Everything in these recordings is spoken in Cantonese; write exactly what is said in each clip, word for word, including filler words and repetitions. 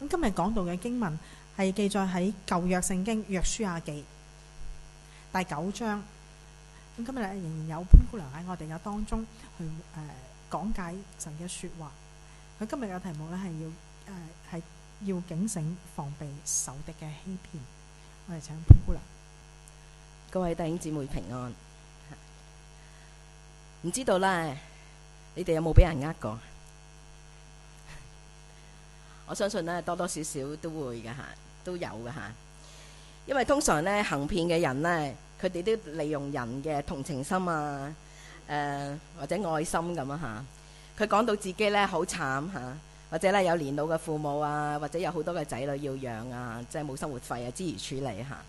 咁今日講到嘅經文係記載喺舊約聖經約書亞記第九章。咁今日咧仍然有潘姑娘喺我哋嘅當中去誒、呃、講解神嘅説話。佢今日嘅題目咧係要誒係、呃、要警醒防備仇敵嘅欺騙。我哋請潘姑娘。 各位弟兄姊妹平安。唔知道咧，你哋有冇俾人呃過？我相信咧多多少少都會嘅嚇，都有嘅嚇。因為通常咧行騙嘅人咧，佢哋都利用人嘅同情心啊，誒、呃、或者愛心咁啊嚇。佢講到自己咧好慘嚇，或者咧有年老嘅父母啊，或者有好多嘅仔女要養啊，即係冇生活費啊，諸如此類嚇。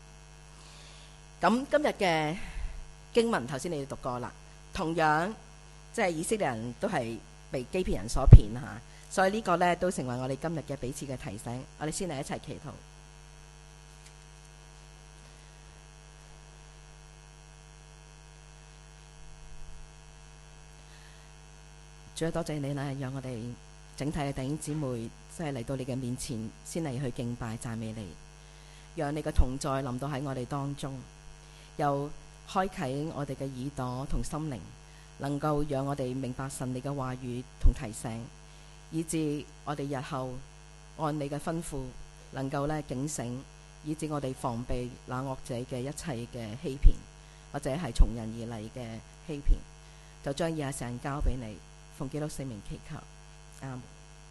咁今日嘅經文頭先你哋讀過啦，同樣即係以色列人都係被欺騙人所騙嚇。所以呢個呢都成為我哋今日嘅彼此嘅提醒。我哋先嚟一齊祈禱。主啊，多謝你啦，讓我哋整體嘅弟兄姊妹即係嚟到你嘅面前，先嚟去敬拜讚美你，讓你嘅同在臨到喺我哋當中，又開啟我哋嘅耳朵同心靈，能夠讓我哋明白神你嘅話語同提醒，以致我哋日後按你嘅吩咐能夠咧警醒，以致我哋防備那惡者嘅一切嘅欺騙，或者係從人而嚟嘅欺騙，就將以下時間交俾你，奉基督聖名祈求，阿們。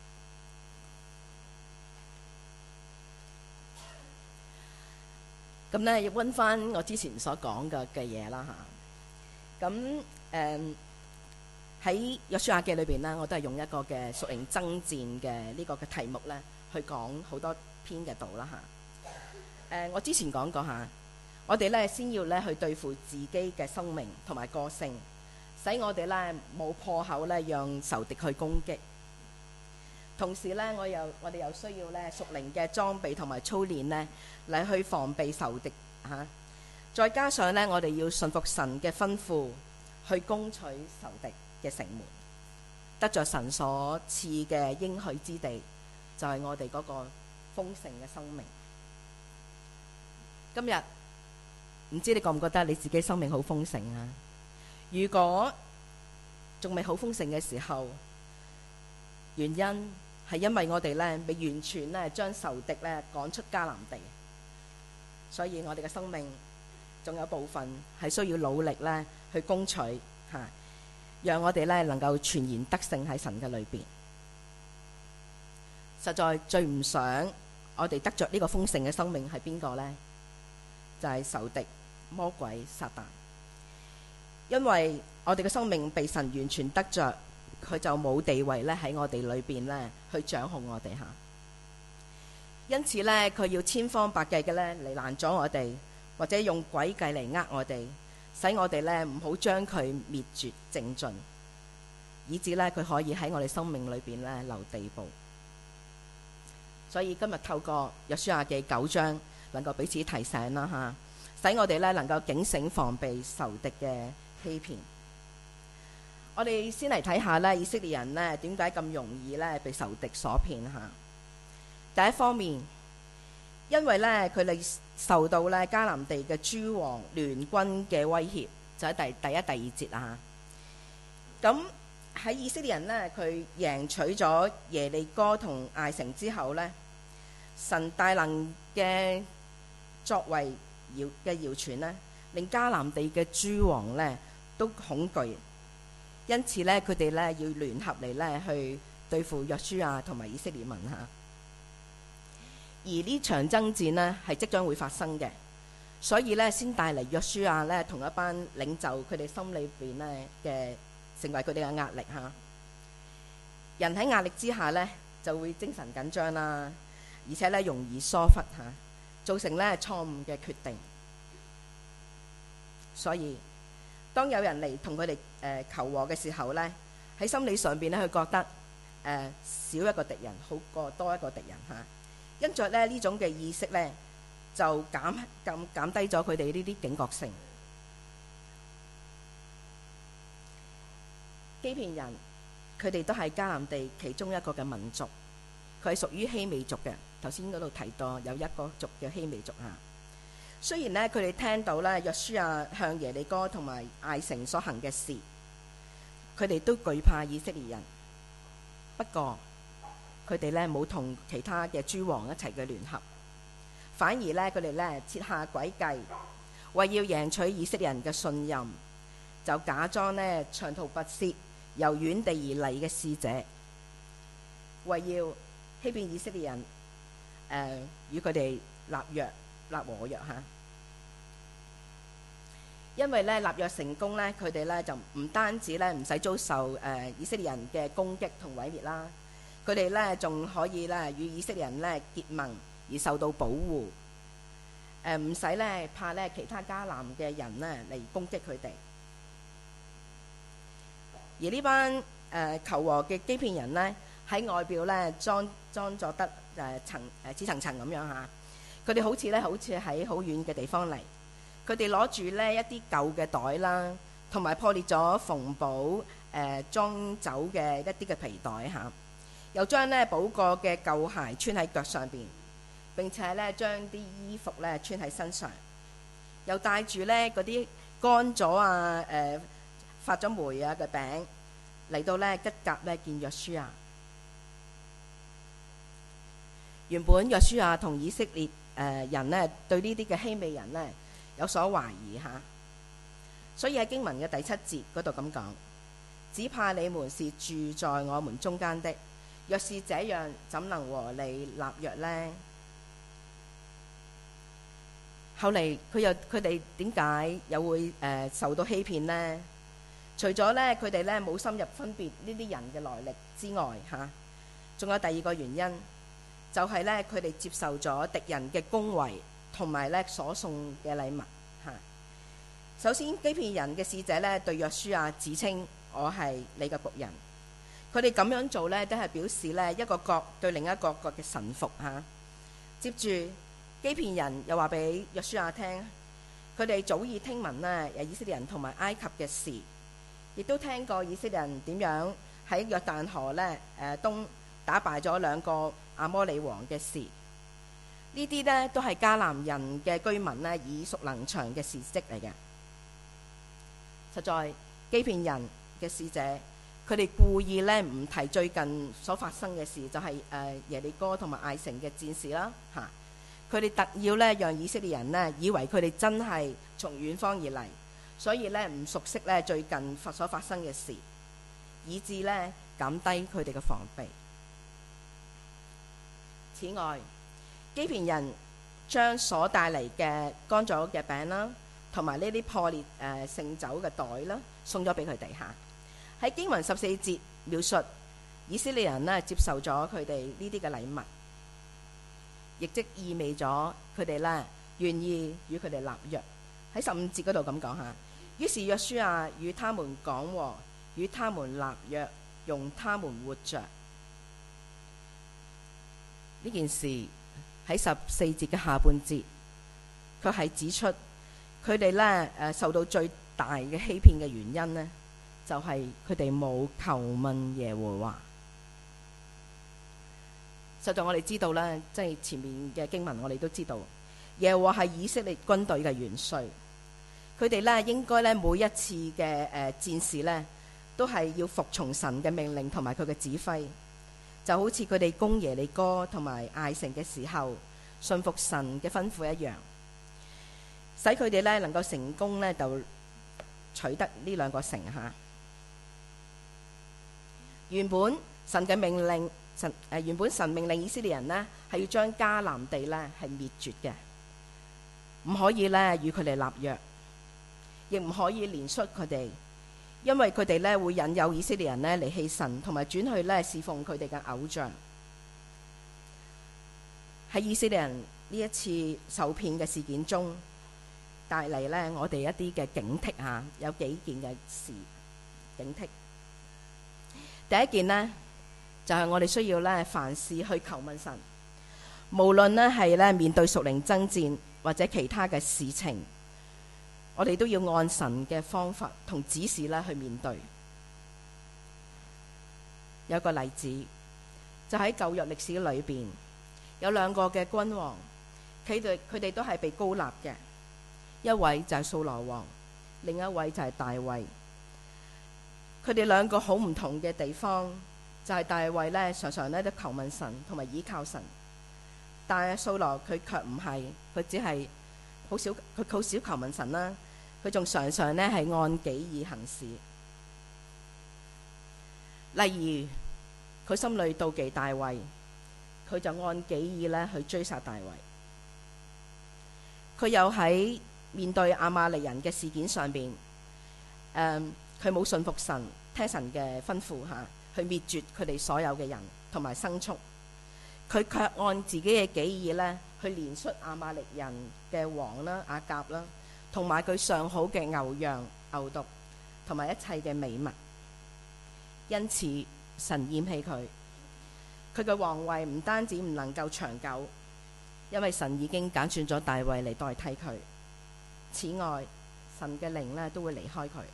咁咧要溫翻我之前所講嘅嘅嘢啦嚇。咁誒。喺約書亞記裏邊呢，我都係用一個嘅屬靈爭戰嘅呢個嘅題目呢，去講好多篇嘅道啦嚇。誒、呃，我之前講過嚇，我哋呢先要呢去對付自己嘅生命同埋個性，使我哋呢冇破口呢讓仇敵去攻擊。同時呢，我又我哋又需要呢屬靈嘅裝備同埋操練呢嚟去防備仇敵嚇、啊。再加上呢，我哋要順服神嘅吩咐，去攻取仇敵嘅城門，得着神所賜嘅應許之地，就係、是、我哋嗰個豐盛嘅生命。今日唔知你覺唔覺得你自己生命好豐盛啊？如果仲未好豐盛嘅時候，原因係因為我哋咧未完全咧將仇敵咧趕出迦南地，所以我哋嘅生命仲有部分係需要努力咧去攻取吓。讓我哋咧能夠全然得勝喺神嘅裏邊。實在最唔想我哋得着呢個豐盛嘅生命係邊個呢？就係、是、仇敵魔鬼撒旦。因為我哋嘅生命被神完全得着，佢就冇地位咧喺我哋裏邊咧去掌控我哋吓。因此咧，佢要千方百計嘅咧嚟攔阻我哋，或者用詭計嚟呃我哋，使我哋咧唔好將佢滅絕淨盡，以致咧佢可以喺我哋生命裏邊咧留地步。所以今日透過約書亞記九章，能夠彼此提醒啦吓，使我哋咧能夠警醒防備仇敵嘅欺騙。我哋先嚟睇下咧，以色列人咧點解咁容易咧被仇敵所騙吓。第一方面，因為咧佢哋受到咧迦南地嘅諸王聯軍嘅威脅，就喺第第一、第二節啊。咁喺以色列人呢，佢贏取咗耶利哥同艾城之後呢，神大能嘅作為謠嘅謠傳呢，令迦南地嘅諸王呢都恐懼，因此呢，佢哋呢要聯合嚟呢去對付約書亞同埋以色列民嚇。而呢場爭戰呢係即將會發生嘅，所以呢先帶嚟約書亞呢同一班領袖佢哋心裏邊呢嘅成為佢哋嘅壓力嚇。人喺壓力之下呢就會精神緊張啦，而且呢容易疏忽嚇，造成呢錯誤嘅決定。所以當有人嚟同佢哋誒求和嘅時候呢，喺心理上邊呢佢覺得誒、呃、少一個敵人好過多一個敵人嚇。因着咧呢種嘅意識呢，就減減減低咗佢哋呢啲警覺性。欺騙人，佢哋都係迦南地其中一個嘅民族， 佢係屬於希美族嘅。頭先嗰度提到有一個族叫希美族啊。雖然呢，佢哋聽到咧約書亞向耶利哥同埋艾城所行嘅事，佢哋都懼怕以色列人。不過佢哋咧冇同其他嘅諸王一齊嘅聯合，反而咧佢哋咧設下詭計，為要贏取以色列人嘅信任，就假裝咧長途跋涉由遠地而嚟嘅使者，為要欺騙以色列人，誒、呃、與佢哋立約立和約嚇。因為咧立約成功咧，佢哋咧就唔單止咧唔使遭受誒、呃、以色列人嘅攻擊同毀滅啦，佢哋咧仲可以咧與以色列人咧結盟而受到保護，誒唔使咧怕咧其他迦南嘅人咧嚟攻擊佢哋。而呢班誒、呃、求和嘅欺騙人咧喺外表咧裝裝作得誒層誒似層層咁樣嚇，佢哋好似咧好似喺好遠嘅地方嚟。佢哋攞住呢一啲舊嘅袋啦，同埋破裂咗縫補誒裝酒嘅一啲嘅皮袋嚇，又將呢補過嘅舊鞋穿喺腳上邊，並且呢將啲衣服呢穿喺身上，又帶住呢嗰啲乾咗啊誒發咗霉啊嘅餅嚟到呢吉甲呢見約書亞。原本約書亞同以色列誒人呢對呢啲嘅希美人呢有所懷疑嚇，所以喺經文嘅第七節嗰度咁講，只怕你們是住在我們中間的，若是這樣，怎能和你立約呢？後嚟佢又佢哋點解又會誒、呃、受到欺騙呢？除咗呢，佢哋呢冇深入分別呢啲人嘅來歷之外嚇，仲有第二個原因，就係、是、呢，佢哋接受咗敵人嘅恭維同埋咧所送嘅禮物嚇。首先欺騙人嘅使者咧對約書亞自稱我係你嘅僕人，佢哋咁樣做咧都係表示咧一個國對另一個國嘅臣服嚇。接住欺騙人又話俾約書亞聽，佢哋早已聽聞咧誒以色列人同埋埃及嘅事，亦都聽過以色列人點樣喺約旦河咧誒東打敗咗兩個亞摩利王嘅事。呢啲呢都係迦南人嘅居民呢耳熟能詳嘅事蹟嚟嘅。實在欺騙人嘅使者，佢哋故意呢唔提最近所發生嘅事，就係、是、誒耶利哥同埋艾城嘅戰事啦嚇。佢哋特要呢讓以色列人呢以為佢哋真係從遠方而嚟，所以呢唔熟悉呢最近所發生嘅事，以致呢減低佢哋嘅防備。此外，欺騙人將所帶嚟嘅乾咗嘅餅啦，同埋呢啲破裂誒盛酒嘅袋啦，送咗俾佢哋嚇。喺經文十四節描述以色列人呢接受咗佢哋呢啲嘅禮物，亦即意味咗佢哋呢願意與佢哋立約。喺十五節嗰度咁講下，於是約書亞與他們講和，與他們立約，用他們活着。呢件事喺十四節嘅下半節，佢係指出佢哋咧誒受到最大嘅欺騙嘅原因呢，就係佢哋冇求問耶和華。實在我哋知道咧，即係前面嘅經文我哋都知道，耶和華係以色列軍隊嘅元帥，佢哋咧應該咧每一次嘅誒戰事咧，都係要服從神嘅命令同埋佢嘅指揮。就好似佢哋攻耶利哥同埋艾城嘅時候，信服神嘅吩咐一樣，使佢哋咧能夠成功咧就取得呢兩個城嚇。原本神嘅命令，神誒、呃、原本神命令以色列人呢係要將迦南地咧係滅絕嘅，唔可以咧與佢哋立約，亦唔可以憐恤佢哋。因為佢哋咧會引誘以色列人咧離棄神，同埋轉去咧侍奉佢哋嘅偶像。喺以色列人呢一次受騙嘅事件中，帶嚟咧我哋一啲嘅警惕嚇，有幾件嘅事警惕。第一件呢，就係、是、我哋需要咧凡事去求問神，無論呢係咧面對屬靈爭戰或者其他嘅事情。我哋都要按神嘅方法同指示咧去面對。有個例子， 就喺舊約歷史裏邊有兩個嘅君王，佢哋佢哋都係被膏立嘅，一位就係掃羅王，另一位就係大衛。佢哋兩個好唔同嘅地方，就係大衛呢常常呢都求問神同埋倚靠神，但係掃羅佢卻唔係，佢只係好少佢好少求問神啦，佢仲常常呢係按己意行事。例如佢心裏妒忌大衛，佢就按己意呢去追殺大衛。佢又喺面對亞瑪力人嘅事件上邊，誒佢冇信服神，聽神嘅吩咐下去滅絕佢哋所有嘅人同埋牲畜，佢卻按自己嘅己意呢去憐恤亞瑪力人嘅王啦、亞甲啦，同埋佢上好嘅牛羊牛犢同埋一切嘅美物。因此神厭棄佢，佢嘅皇位唔單止唔能夠長久，因為神已經揀選咗大衛嚟代替佢。此外，神嘅靈呢都會離開佢。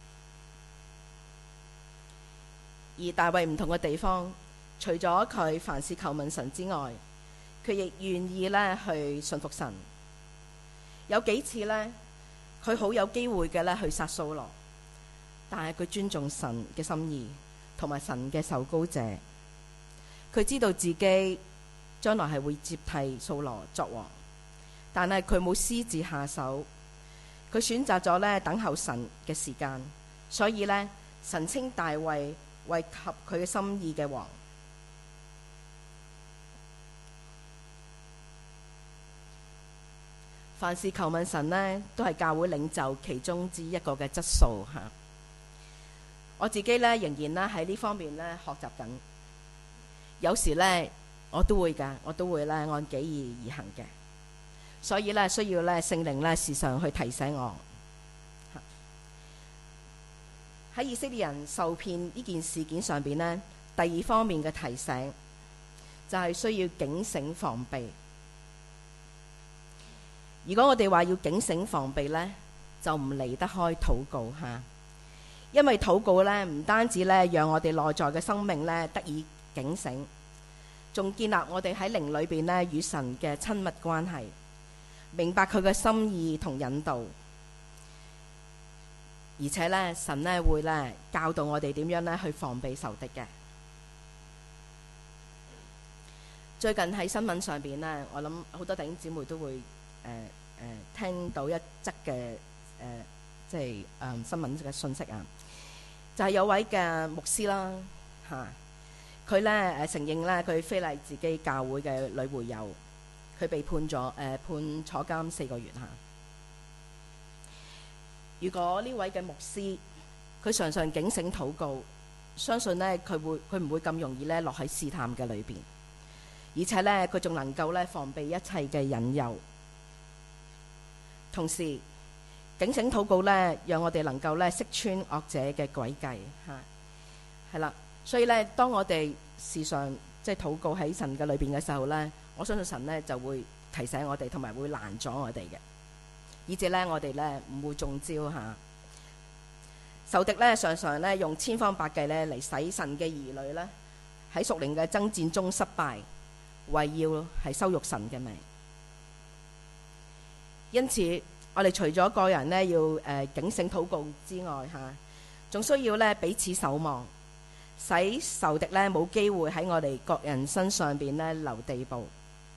而大衛唔同嘅地方，除咗佢凡事求問神之外，佢亦願意呢去信服神。有幾次呢，佢好有機會嘅呢去殺掃羅，但係佢尊重神嘅心意同埋神嘅受膏者，佢知道自己將來係會接替掃羅作王，但係佢冇私自下手，佢選擇咗呢等候神嘅時間，所以呢，神稱大衛為合佢嘅心意嘅王。凡事求問神呢，都係教會領袖其中之一個嘅質素吓。我自己呢，仍然呢喺呢方面呢學習緊，有時呢，我都會噶，我都會呢按己意而行嘅，所以呢，需要呢聖靈呢時常去提醒我。喺以色列人受騙呢件事件上邊呢，第二方面嘅提醒就係需要警醒防備。如果我哋話要警醒防備呢，就唔離得開禱告吓，因為禱告呢唔單止呢讓我哋內在嘅生命呢得以警醒，仲建立我哋喺靈裏邊呢與神嘅親密關係，明白佢嘅心意同引導，而且呢神呢會呢教導我哋點樣呢去防備仇敵嘅。最近喺新聞上邊呢，我諗好多弟兄姊妹都會誒誒、呃呃、聽到一則嘅誒即係誒、呃、新聞嘅信息啊，就係、是、有位嘅牧師啦嚇，佢咧誒承認咧佢非禮自己教會嘅女會友，佢被判咗誒、呃、判坐監四個月嚇。如果呢位嘅牧師佢常常警醒禱告，相信咧佢會佢唔會咁容易咧落喺試探嘅裏邊，而且咧佢仲能夠咧防備一切嘅引誘。同時警醒禱告咧，讓我哋能夠咧識穿惡者嘅詭計嚇，係啦。所以咧，當我哋時常即係禱告喺神嘅裏邊嘅時候咧，我相信神咧就會提醒我哋，同埋會攔阻我哋嘅，以致咧我哋咧唔會中招嚇。仇敵咧常常咧用千方百計咧嚟使神嘅兒女咧喺屬靈嘅爭戰中失敗，為要係羞辱神嘅名。因此，我哋除咗個人咧要誒、呃、警醒禱告之外嚇，仲需要咧彼此守望，使仇敵咧冇機會喺我哋各人身上邊咧留地步。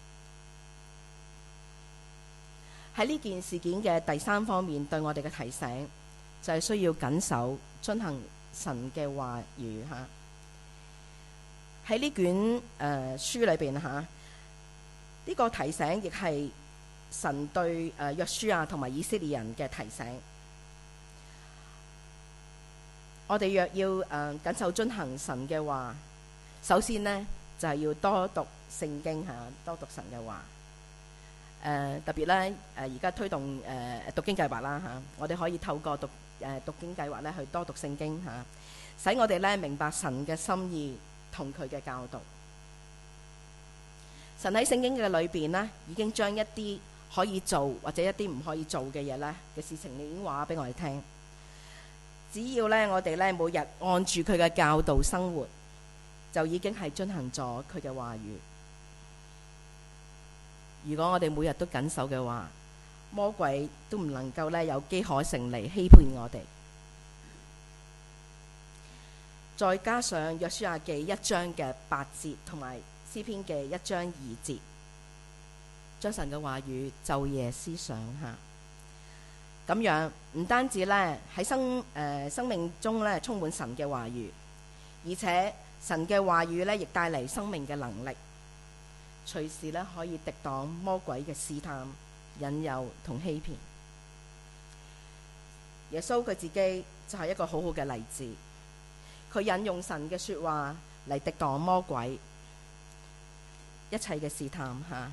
喺呢件事件嘅第三方面對我哋嘅提醒，就係、是、需要謹守遵行神嘅話語嚇。喺呢卷誒、呃、書裏邊嚇，呢、這個提醒亦係神對誒約書亞同埋以色列人嘅提醒。我哋若要誒謹守遵行神嘅話，首先呢就係、是、要多讀聖經嚇，多讀神嘅話。誒、呃、特別咧誒而家推動誒、呃、讀經計劃啦嚇，我哋可以透過讀誒、呃、讀經計劃咧去多讀聖經嚇，使我哋咧明白神嘅心意同佢嘅教導。神喺聖經嘅裏邊呢，已經將一啲可以做或者一啲唔可以做嘅嘢咧嘅事情，已經話俾我哋聽。只要咧我哋咧每日按住佢嘅教導生活， 就已經係遵行咗佢嘅話語。如果我哋每日都謹守嘅話，魔鬼都唔能夠呢有機可乘嚟欺騙我哋。再加上約書亞記一章嘅八節同埋詩篇嘅一章二節，將神嘅話語晝夜思想下，咁樣唔單止呢喺生誒、呃、生命中呢充滿神嘅話語，而且神嘅話語呢亦帶嚟生命嘅能力，隨時呢可以敵擋魔鬼嘅試探、引誘同欺騙。耶穌佢自己就係一個好好嘅例子，佢引用神嘅說話嚟敵擋魔鬼一切嘅試探吓。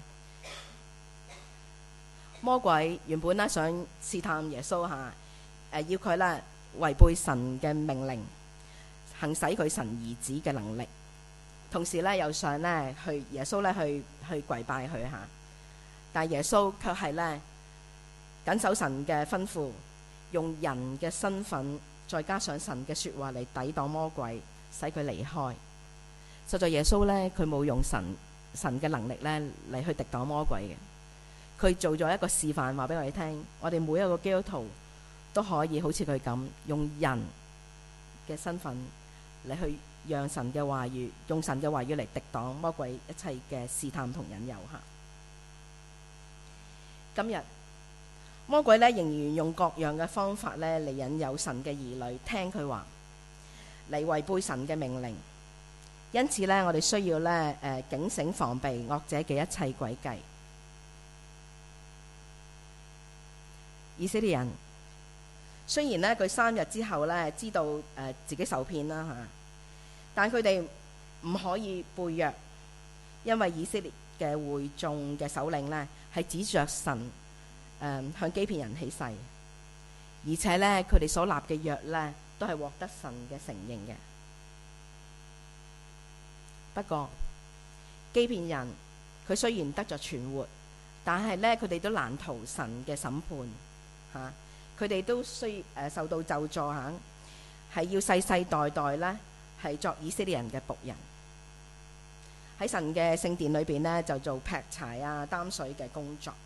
魔鬼原本咧想試探耶穌吓，誒要佢咧違背神嘅命令，行使佢神兒子嘅能力，同時咧又想咧去耶穌咧去去跪拜佢吓。但耶穌卻係咧謹守神嘅吩咐，用人嘅身份再加上神嘅說話嚟抵擋魔鬼，使佢離開。實在耶穌咧佢冇用神神嘅能力咧嚟去敵擋魔鬼嘅。佢做咗一個示範，話俾我哋聽，我哋每一個基督徒都可以好似佢咁，用人嘅身份嚟去讓神嘅話語，用神嘅話語嚟敵擋魔鬼一切嘅試探同引誘吓。今日魔鬼呢仍然用各樣嘅方法呢嚟引誘神嘅兒女聽佢話，嚟違背神嘅命令。因此呢，我哋需要呢誒警醒防備惡者嘅一切詭計。以色列人雖然呢佢三日之後呢知道誒、呃、自己受騙啦吓，但佢哋唔可以背約，因為以色列嘅會眾嘅首領呢係指着神誒、呃、向基遍人起誓，而且呢佢哋所立嘅約呢都係獲得神嘅承認嘅。不過基遍人佢雖然得着存活，但係呢佢哋都難逃神嘅審判。吓，佢哋都需誒受到咒詛吓，係要世世代代咧係作以色列人嘅僕人，喺神嘅聖殿裏邊呢，就做劈柴啊、擔水嘅工作。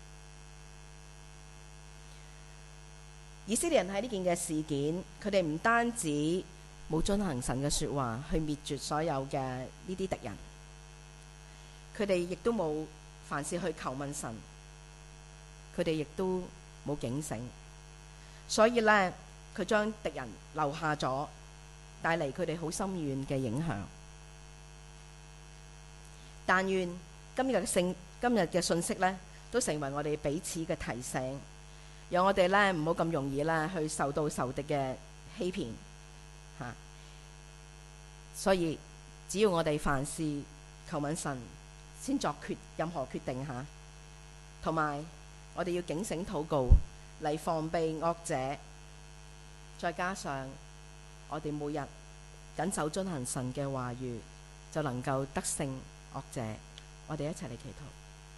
以色列人喺呢件嘅事件，佢哋唔單止冇遵行神嘅說話去滅絕所有嘅呢啲敵人，佢哋亦都冇凡事去求問神，佢哋亦都冇警醒，所以呢，佢將敵人留下咗，帶嚟佢哋好深遠嘅影響。但願今日嘅聖今日嘅信息呢，都成為我哋彼此嘅提醒，讓我哋呢唔好咁容易呢去受到仇敵嘅欺騙吓。所以只要我哋凡事求問神，先作決任何決定吓，同埋我哋要警醒禱告嚟防備惡者，再加上我哋每日謹守遵行神嘅話語，就能夠得勝惡者。我哋一齊嚟祈禱。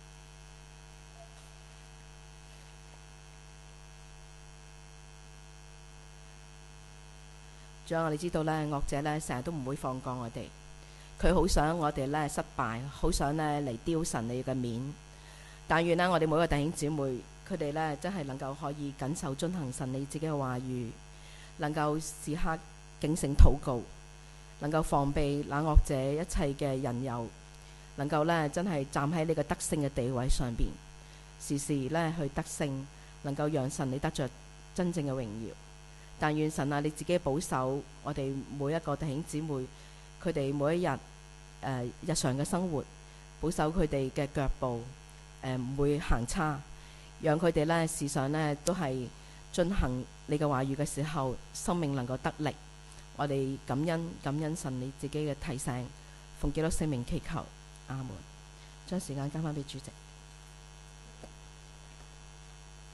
仲有我哋知道呢，惡者呢成日都唔會放過我哋，佢好想我哋呢失敗，好想呢嚟丟神你嘅面。但願呢，我哋每個弟兄姊妹，佢哋呢真係能夠可以謹守遵行神你自己嘅話語，能夠時刻警醒禱告，能夠防備那惡者一切嘅引誘，能夠呢真係站喺你嘅得勝嘅地位上邊，時時呢去得勝，能夠讓神你得着真正嘅榮耀。但願神啊，你自己保守我哋每一個弟兄姊妹，佢哋每一日誒、呃、日常嘅生活，保守佢哋嘅腳步。誒唔會行差，讓佢哋呢時常呢都係進行你嘅話語嘅時候，生命能夠得力。我哋感恩感恩神你自己嘅提醒，奉基督聖名祈求，阿門。將時間交翻俾主席。